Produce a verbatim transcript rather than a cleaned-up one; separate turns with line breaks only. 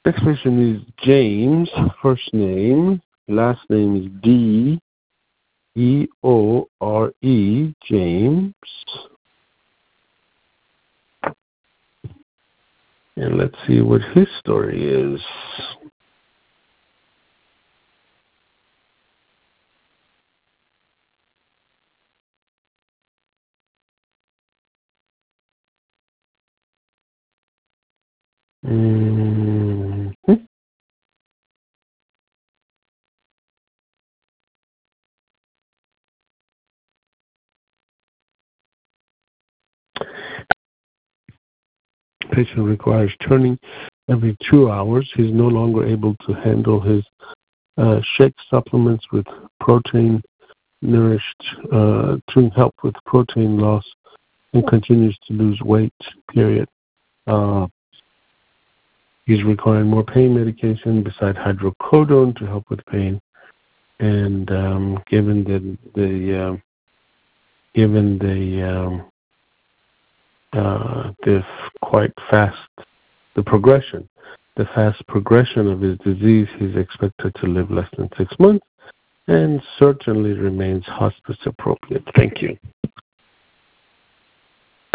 Next patient is James, first name, last name is D E O R E, James. And let's see what his story is. Mm-hmm. Patient requires turning every two hours. He's no longer able to handle his uh, shake supplements with protein nourished uh, to help with protein loss and continues to lose weight, period. Uh, he's requiring more pain medication besides hydrocodone to help with pain. And um, given the, the uh, given the um, uh, this quite fast, the progression, the fast progression of his disease, he's expected to live less than six months and certainly remains hospice appropriate. Thank you.